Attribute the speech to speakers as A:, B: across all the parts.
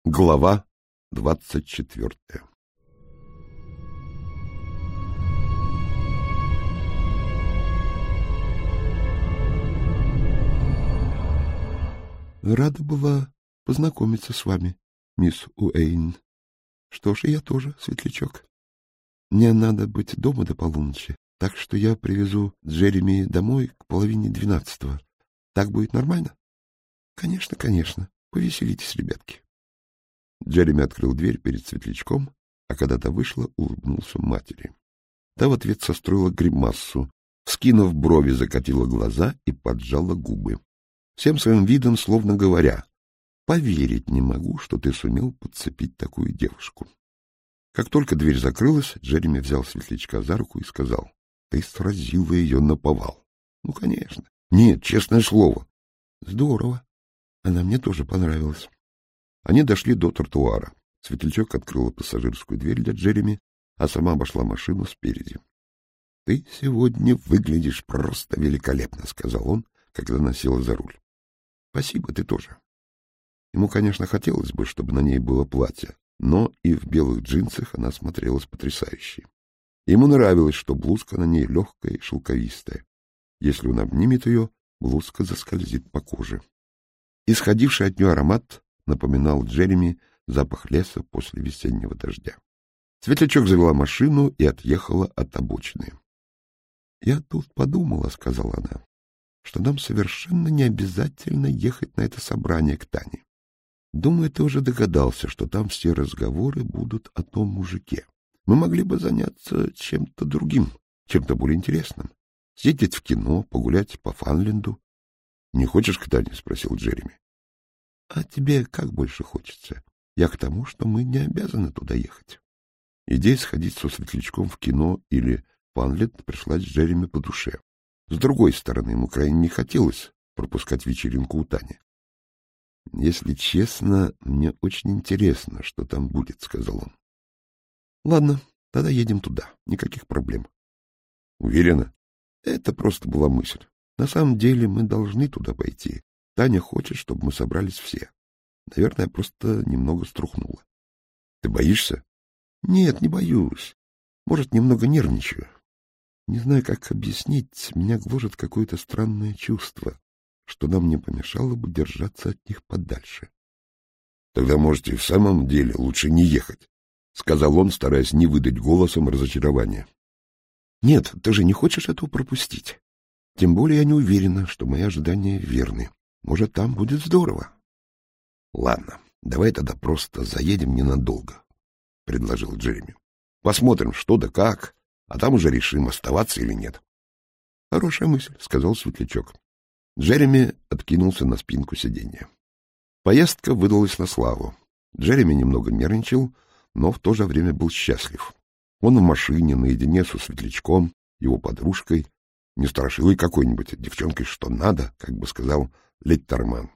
A: Глава 24.
B: Рада была познакомиться с вами, мисс Уэйн. Что ж, и я тоже, светлячок. Мне надо быть дома до полуночи, так что я привезу Джереми домой к 11:30. Так будет нормально? Конечно, конечно. Повеселитесь, ребятки. Джереми открыл дверь перед светлячком, а когда та вышла, улыбнулся матери. Та в ответ состроила гримассу, вскинув брови, закатила глаза и поджала губы. Всем своим видом, словно говоря: «Поверить не могу, что ты сумел подцепить такую девушку». Как только дверь закрылась, Джереми взял светлячка за руку и сказал: «Ты сразила ее наповал». «Ну, конечно». «Нет, честное слово». «Здорово. Она мне тоже понравилась». Они дошли до тротуара. Светлячок открыла пассажирскую дверь для Джереми, а сама обошла машину спереди. — Ты сегодня выглядишь просто великолепно, — сказал он, когда она села за руль. — Спасибо, ты тоже. Ему, конечно, хотелось бы, чтобы на ней было платье, но и в белых джинсах она смотрелась потрясающе. Ему нравилось, что блузка на ней легкая и шелковистая. Если он обнимет ее, блузка заскользит по коже. Исходивший от нее аромат напоминал Джереми запах леса после весеннего дождя. Светлячок завела машину и отъехала от обочины. — Я тут подумала, — сказала она, — что нам совершенно не обязательно ехать на это собрание к Тане. Думаю, ты уже догадался, что там все разговоры будут о том мужике. Мы могли бы заняться чем-то другим, чем-то более интересным. Съездить в кино, погулять по Фанленду. — Не хочешь к Тане? — спросил Джереми. — А тебе как больше хочется? Я к тому, что мы не обязаны туда ехать. Идея сходить со светлячком в кино или Фанленд пришлась Джереми по душе. С другой стороны, ему крайне не хотелось пропускать вечеринку у Тани. — Если честно, мне очень интересно, что там будет, — сказал он. — Ладно, тогда едем туда. Никаких проблем. — Уверена? Это просто была мысль. На самом деле мы должны туда пойти. Таня хочет, чтобы мы собрались все. Наверное, я просто немного струхнула. — Ты боишься? — Нет, не боюсь. Может, немного нервничаю. Не знаю, как объяснить, меня гложет какое-то странное чувство, что нам не помешало бы держаться от них подальше. — Тогда, может, и в самом деле лучше не ехать, — сказал он, стараясь не выдать голосом разочарования. — Нет, ты же не хочешь этого пропустить. Тем более я не уверена, что мои ожидания верны. Может, там будет здорово. — Ладно, давай тогда просто заедем ненадолго, — предложил Джереми. — Посмотрим, что да как, а там уже решим, оставаться или нет. — Хорошая мысль, — сказал светлячок. Джереми откинулся на спинку сиденья. Поездка выдалась на славу. Джереми немного нервничал, но в то же время был счастлив. Он в машине, наедине со светлячком, его подружкой, не страшилой какой-нибудь девчонкой, что надо, как бы сказал Литтерман.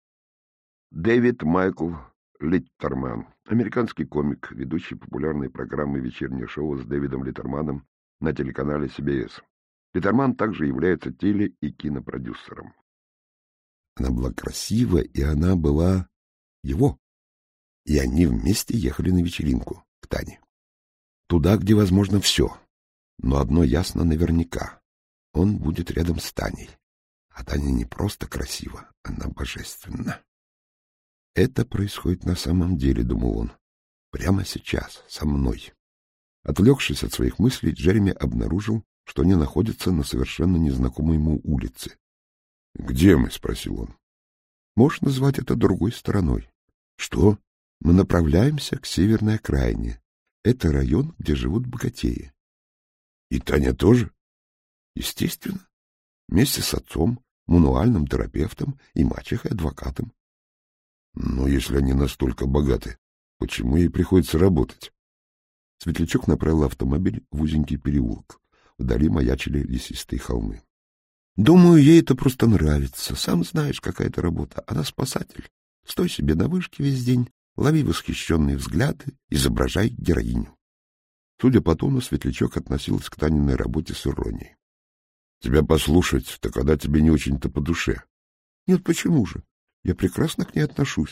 B: Дэвид Майкл Литтерман, американский комик, ведущий популярной программы «Вечернее шоу» с Дэвидом Литтерманом на телеканале CBS. Литтерман также является теле- и кинопродюсером. Она была красива, и она была его. И они вместе ехали на вечеринку к Тане. Туда, где возможно все. Но одно ясно наверняка. Он будет рядом с Таней. А Таня не просто красива, она божественна. Это происходит на самом деле, думал он. Прямо сейчас, со мной. Отвлекшись от своих мыслей, Джереми обнаружил, что они находятся на совершенно незнакомой ему улице. — Где мы? — спросил он. — Можешь назвать это другой стороной. — Что? — Мы направляемся к северной окраине. Это район, где живут богатеи. — И Таня тоже? — Естественно. Вместе с отцом, мануальным терапевтом и мачехой-адвокатом. — Но если они настолько богаты, почему ей приходится работать? Светлячок направил автомобиль в узенький переулок. Вдали маячили лесистые холмы. — Думаю, ей это просто нравится. Сам знаешь, какая это работа. Она спасатель. Стой себе на вышке весь день, лови восхищенные взгляды, изображай героиню. Судя по тону, Светлячок относился к Таниной работе с иронией. — Тебя послушать, так когда тебе не очень-то по душе. — Нет, почему же? Я прекрасно к ней отношусь.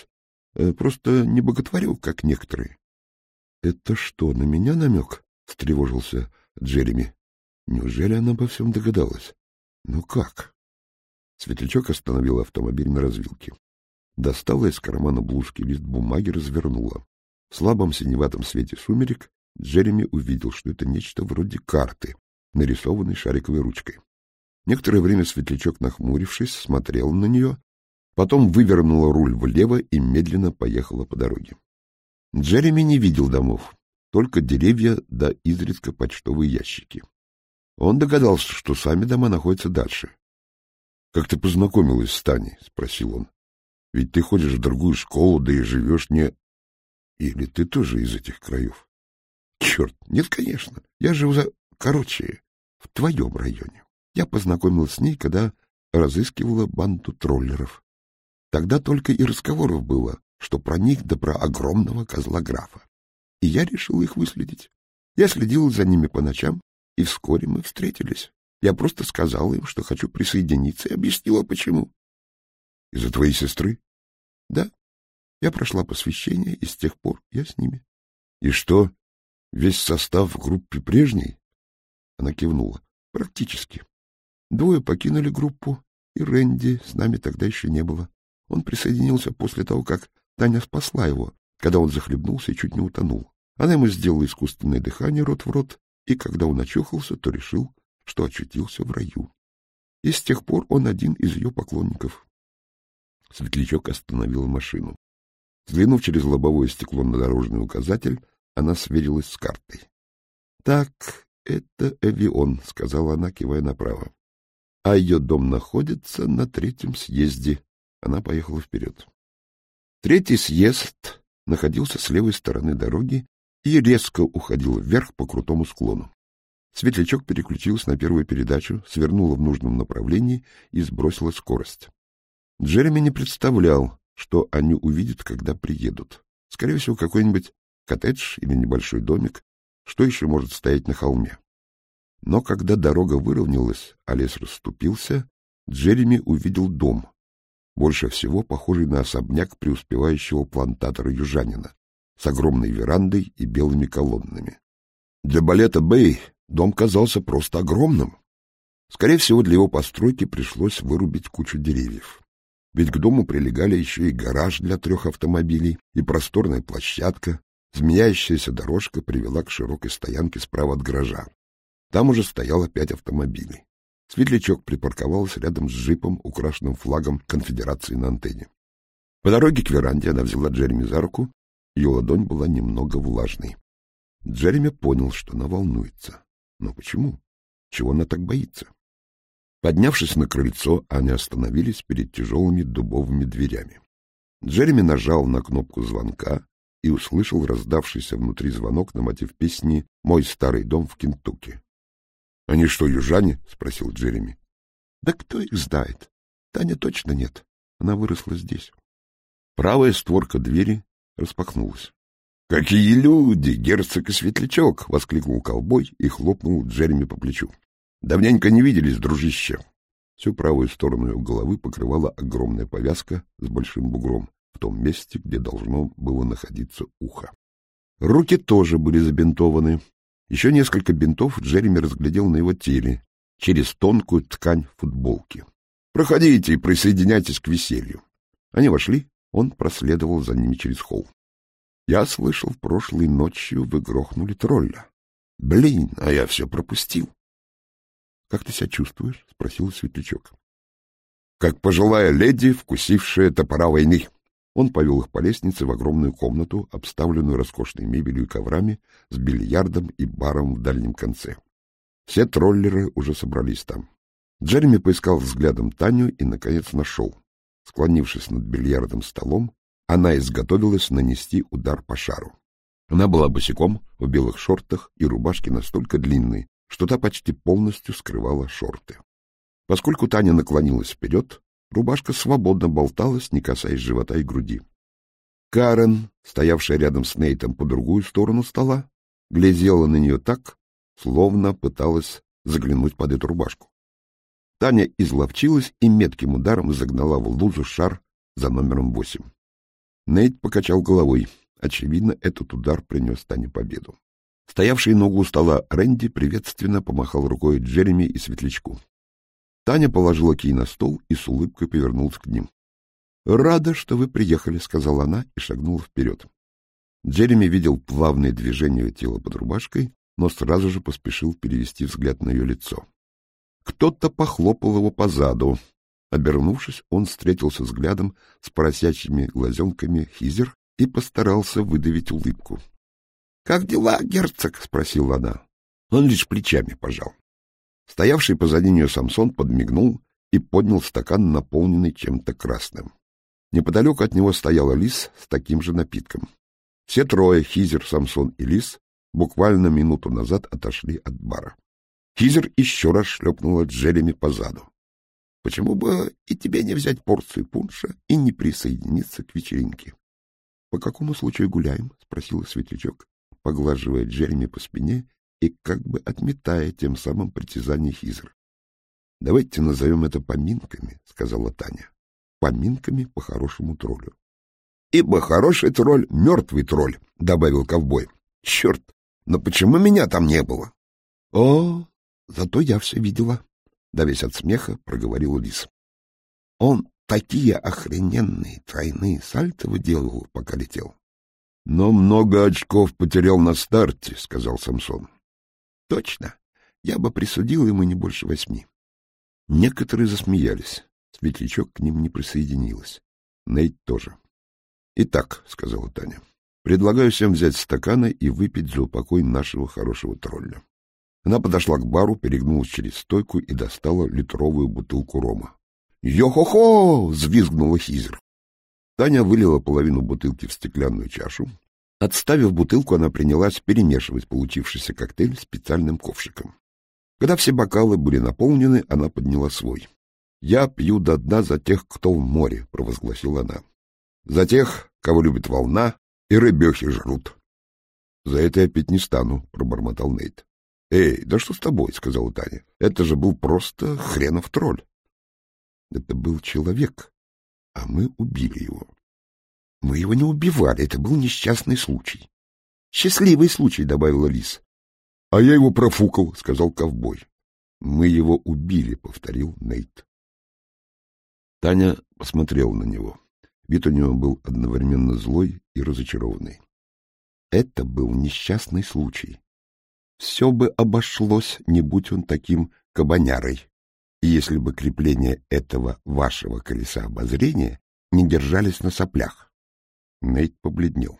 B: Просто не боготворю, как некоторые. — Это что, на меня намек? — встревожился Джереми. Неужели она обо всем догадалась? Ну как? Светлячок остановил автомобиль на развилке. Достала из кармана блузки лист бумаги, развернула. В слабом синеватом свете сумерек Джереми увидел, что это нечто вроде карты, нарисованной шариковой ручкой. Некоторое время Светлячок, нахмурившись, смотрел на нее, потом вывернула руль влево и медленно поехала по дороге. Джереми не видел домов, только деревья да изредка почтовые ящики. Он догадался, что сами дома находятся дальше. — Как ты познакомилась с Таней? — спросил он. — Ведь ты ходишь в другую школу, да и живешь не... Или ты тоже из этих краев? — Черт, нет, конечно. Я живу короче, в твоем районе. Я познакомилась с ней, когда разыскивала банду троллеров. Тогда только и разговоров было, что про них да про огромного козла графа. И я решил их выследить. Я следил за ними по ночам, и вскоре мы встретились. Я просто сказала им, что хочу присоединиться, и объяснила, почему. — Из-за твоей сестры? — Да. Я прошла посвящение, и с тех пор я с ними. — И что, весь состав в группе прежний? Она кивнула. — Практически. 2 покинули группу, и Рэнди с нами тогда еще не было. Он присоединился после того, как Таня спасла его, когда он захлебнулся и чуть не утонул. Она ему сделала искусственное дыхание рот в рот, и когда он очухался, то решил, что очутился в раю. И с тех пор он один из ее поклонников. Светлячок остановил машину. Взглянув через лобовое стекло на дорожный указатель, она сверилась с картой. — Так, это Эвион, — сказала она, кивая направо. — А ее дом находится на 3-м съезде. Она поехала вперед. 3-й съезд находился с левой стороны дороги и резко уходил вверх по крутому склону. Светлячок переключился на первую передачу, свернула в нужном направлении и сбросила скорость. Джереми не представлял, что они увидят, когда приедут. Скорее всего, какой-нибудь коттедж или небольшой домик, что еще может стоять на холме. Но когда дорога выровнялась, а лес расступился, Джереми увидел дом, больше всего похожий на особняк преуспевающего плантатора-южанина, с огромной верандой и белыми колоннами. Для балета Бэй дом казался просто огромным. Скорее всего, для его постройки пришлось вырубить кучу деревьев. Ведь к дому прилегали еще и гараж для 3 автомобилей, и просторная площадка. Змеящаяся дорожка привела к широкой стоянке справа от гаража. Там уже стояло 5 автомобилей. Светлячок припарковался рядом с джипом, украшенным флагом конфедерации на антенне. По дороге к веранде она взяла Джереми за руку, ее ладонь была немного влажной. Джереми понял, что она волнуется. Но почему? Чего она так боится? Поднявшись на крыльцо, они остановились перед тяжелыми дубовыми дверями. Джереми нажал на кнопку звонка и услышал раздавшийся внутри звонок на мотив песни «Мой старый дом в Кентукки». — Они что, южане? — спросил Джереми. — Да кто их знает? Таня точно нет. Она выросла здесь. Правая створка двери распахнулась. — Какие люди! Герцог и Светлячок! — воскликнул ковбой и хлопнул Джереми по плечу. — Давненько не виделись, дружище. Всю правую сторону его головы покрывала огромная повязка с большим бугром в том месте, где должно было находиться ухо. Руки тоже были забинтованы. Еще несколько бинтов Джереми разглядел на его теле через тонкую ткань футболки. — Проходите и присоединяйтесь к веселью. Они вошли, он проследовал за ними через холл. — Я слышал, прошлой ночью вы грохнули тролля. — Блин, а я все пропустил. — Как ты себя чувствуешь? — спросил Светлячок. — Как пожилая леди, вкусившая топора войны. Он повел их по лестнице в огромную комнату, обставленную роскошной мебелью и коврами, с бильярдом и баром в дальнем конце. Все троллеры уже собрались там. Джереми поискал взглядом Таню и, наконец, нашел. Склонившись над бильярдным столом, она изготовилась нанести удар по шару. Она была босиком, в белых шортах и рубашке настолько длинной, что та почти полностью скрывала шорты. Поскольку Таня наклонилась вперед, рубашка свободно болталась, не касаясь живота и груди. Карен, стоявшая рядом с Нейтом по другую сторону стола, глядела на нее так, словно пыталась заглянуть под эту рубашку. Таня изловчилась и метким ударом загнала в лузу шар за номером 8. Нейт покачал головой. Очевидно, этот удар принес Тане победу. Стоявший на углу стола Рэнди приветственно помахал рукой Джереми и Светлячку. Таня положила кий на стол и с улыбкой повернулась к ним. — Рада, что вы приехали, — сказала она и шагнула вперед. Джереми видел плавные движения ее тела под рубашкой, но сразу же поспешил перевести взгляд на ее лицо. Кто-то похлопал его по заду. Обернувшись, он встретился взглядом с поросячьими глазенками Хизер и постарался выдавить улыбку. — Как дела, герцог? — спросила она. Он лишь плечами пожал. Стоявший позади нее Самсон подмигнул и поднял стакан, наполненный чем-то красным. Неподалеку от него стояла Лис с таким же напитком. Все трое, Хизер, Самсон и Лис, буквально минуту назад отошли от бара. Хизер еще раз шлепнула Джереми по заду. — Почему бы и тебе не взять порцию пунша и не присоединиться к вечеринке? — По какому случаю гуляем? — спросила Светлячок, поглаживая Джереми по спине и как бы отметая тем самым притязание Хизер. — Давайте назовем это поминками, — сказала Таня. — Поминками по хорошему троллю. — Ибо хороший тролль — мертвый тролль, — добавил ковбой. — Черт, но почему меня там не было? — О, зато я все видела, — давясь от смеха, проговорила Лис. — Он такие охрененные тройные сальто выделывал, пока летел. — Но много очков потерял на старте, — сказал Самсон. — Точно. Я бы присудил ему не больше 8. Некоторые засмеялись. Светлячок к ним не присоединилась. Нейт тоже. — Итак, — сказала Таня, — предлагаю всем взять стаканы и выпить за упокой нашего хорошего тролля. Она подошла к бару, перегнулась через стойку и достала литровую бутылку рома. «Йо-хо-хо!» — взвизгнула Хизер. Таня вылила половину бутылки в стеклянную чашу. Отставив бутылку, она принялась перемешивать получившийся коктейль специальным ковшиком. Когда все бокалы были наполнены, она подняла свой. «Я пью до дна за тех, кто в море», — провозгласила она. «За тех, кого любит волна и рыбехи жрут». «За это я пить не стану», — пробормотал Нейт. «Эй, да что с тобой?» — сказала Таня. «Это же был просто хренов тролль». «Это был человек, а мы убили его». «Мы его не убивали, это был несчастный случай». «Счастливый случай», — добавила Лис. «А я его профукал», — сказал ковбой. «Мы его убили», — повторил Нейт. Таня посмотрела на него. Вид у него был одновременно злой и разочарованный. «Это был несчастный случай. Все бы обошлось, не будь он таким кабанярой, и если бы крепления этого вашего колеса обозрения не держались на соплях». Нейт побледнел.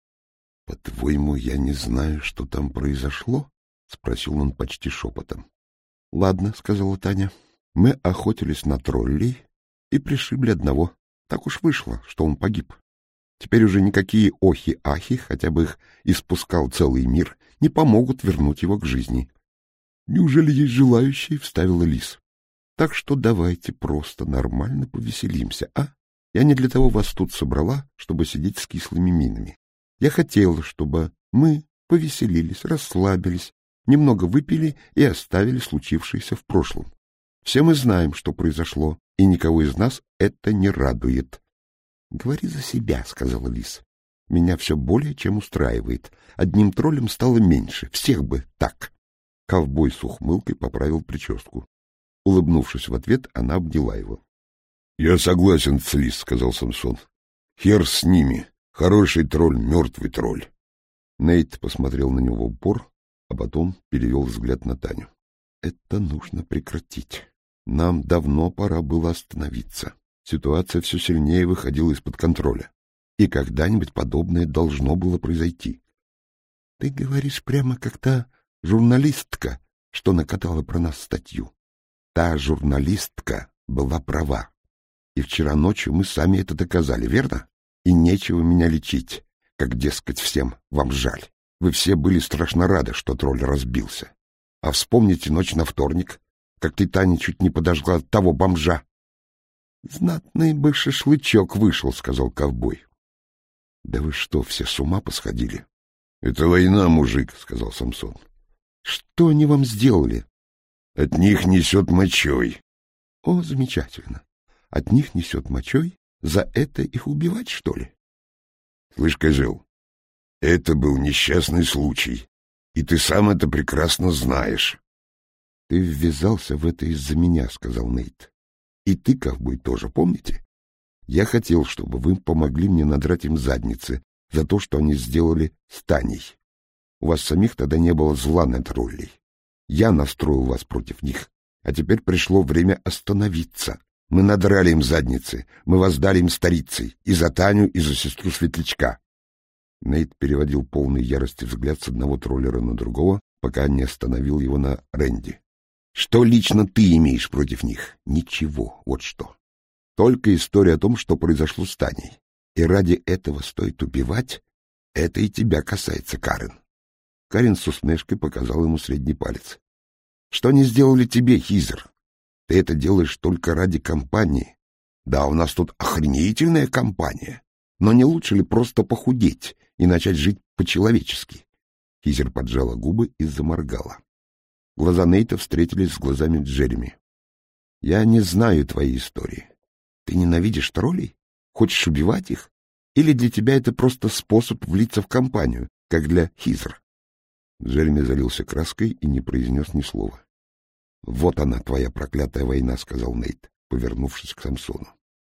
B: — По-твоему, я не знаю, что там произошло? — спросил он почти шепотом. — Ладно, — сказала Таня, — мы охотились на троллей и пришибли одного. Так уж вышло, что он погиб. Теперь уже никакие охи-ахи, хотя бы их испускал целый мир, не помогут вернуть его к жизни. — Неужели есть желающие? — вставила Лис. — Так что давайте просто нормально повеселимся, а? Я не для того вас тут собрала, чтобы сидеть с кислыми минами. Я хотела, чтобы мы повеселились, расслабились, немного выпили и оставили случившееся в прошлом. Все мы знаем, что произошло, и никого из нас это не радует. — Говори за себя, — сказала Лис. — Меня все более чем устраивает. Одним троллем стало меньше. Всех бы так. Ковбой с ухмылкой поправил прическу. Улыбнувшись в ответ, она обняла его. — Я согласен с Лис, — сказал Самсон. — Хер с ними. Хороший тролль, мертвый тролль. Нейт посмотрел на него в упор, а потом перевел взгляд на Таню. — Это нужно прекратить. Нам давно пора было остановиться. Ситуация все сильнее выходила из-под контроля. И когда-нибудь подобное должно было произойти. — Ты говоришь прямо как та журналистка, что накатала про нас статью. Та журналистка была права. И вчера ночью мы сами это доказали, верно? И нечего меня лечить, как, дескать, всем вам жаль. Вы все были страшно рады, что тролль разбился. А вспомните ночь на вторник, как ты, Таня, чуть не подожгла того бомжа. — Знатный бы шашлычок вышел, — сказал ковбой. — Да вы что, все с ума посходили? — Это война, мужик, — сказал Самсон. — Что они вам сделали? — От них несет мочой. — О, замечательно. От них несет мочой? За это их убивать, что ли?
A: Слышь, козел, это был несчастный случай, и ты сам это прекрасно знаешь.
B: — Ты ввязался в это из-за меня, — сказал Нейт. — И ты, ковбой, тоже, помните? Я хотел, чтобы вы помогли мне надрать им задницы за то, что они сделали с Таней. У вас самих тогда не было зла над Роллей. Я настроил вас против них, а теперь пришло время остановиться. Мы надрали им задницы, мы воздали им старицей, и за Таню, и за сестру Светлячка. Нейт переводил полный ярости взгляд с одного троллера на другого, пока не остановил его на Рэнди. Что лично ты имеешь против них? Ничего, вот что. Только история о том, что произошло с Таней. И ради этого стоит убивать? Это и тебя касается, Карен. Карен с усмешкой показал ему средний палец. Что они сделали тебе, Хизер? Ты это делаешь только ради компании. Да, у нас тут охренительная компания. Но не лучше ли просто похудеть и начать жить по-человечески? Хизер поджала губы и заморгала. Глаза Нейта встретились с глазами Джереми. — Я не знаю твоей истории. Ты ненавидишь троллей? Хочешь убивать их? Или для тебя это просто способ влиться в компанию, как для Хизер? Джереми залился краской и не произнес ни слова. — Вот она, твоя проклятая война, — сказал Нейт, повернувшись к Самсону.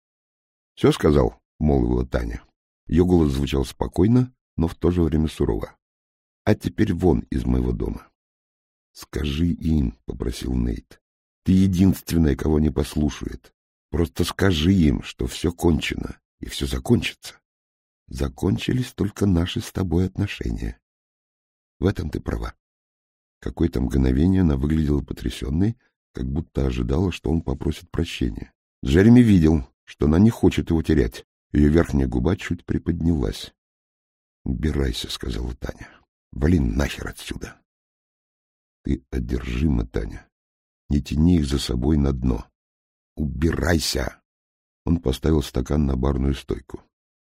B: — Все сказал, — молвила Таня. Ее голос звучал спокойно, но в то же время сурово. — А теперь вон из моего дома. — Скажи им, — попросил Нейт. — Ты единственная, кого не послушает. Просто скажи им, что все кончено, и все закончится. Закончились только наши с тобой отношения. В этом ты права. Какое-то мгновение она выглядела потрясенной, как будто ожидала, что он попросит прощения. Джереми видел, что она не хочет его терять. Ее верхняя губа чуть приподнялась. — Убирайся, — сказала Таня. — Вали нахер отсюда. — Ты одержима, Таня. Не тяни их за собой на дно. Убирайся! Он поставил стакан на барную стойку.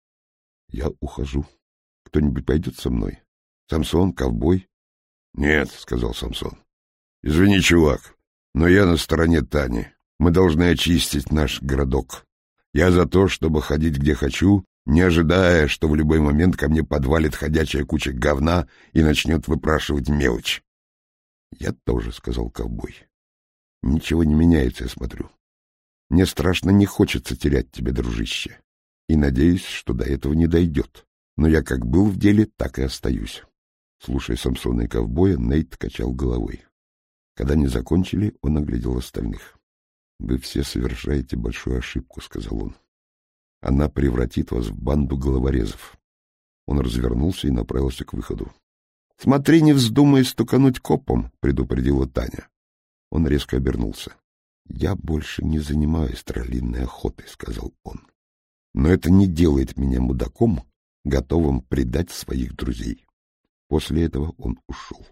B: — Я ухожу. Кто-нибудь пойдет со мной? Самсон, ковбой?
A: — Нет, — сказал Самсон. — Извини, чувак, но я на стороне Тани. Мы должны очистить наш городок. Я за то, чтобы ходить где хочу, не ожидая, что в любой момент ко мне подвалит ходячая куча говна и начнет выпрашивать мелочь. — Я тоже, — сказал ковбой. — Ничего не меняется, я смотрю. Мне страшно не хочется терять тебя, дружище, и надеюсь, что до этого не дойдет. Но я как был в деле, так и остаюсь. Слушая Самсона и ковбоя, Нейт качал головой. Когда они закончили, он оглядел остальных. — Вы все совершаете большую ошибку, — сказал он. — Она превратит вас в банду головорезов. Он развернулся и направился к выходу. — Смотри, не вздумай стукануть копом, — предупредила Таня. Он резко обернулся. — Я больше не занимаюсь троллиной охотой, — сказал он. — Но это не делает меня мудаком, готовым предать своих друзей. После этого он ушел.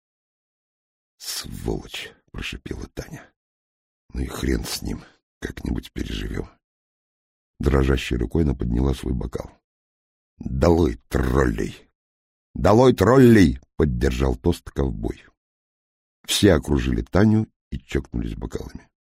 A: — Сволочь! — прошипела Таня. — Ну и хрен с ним, как-нибудь переживем. Дрожащей рукой она подняла свой бокал. — Долой троллей! — Долой троллей! — поддержал тост ковбой. Все окружили Таню и чокнулись бокалами.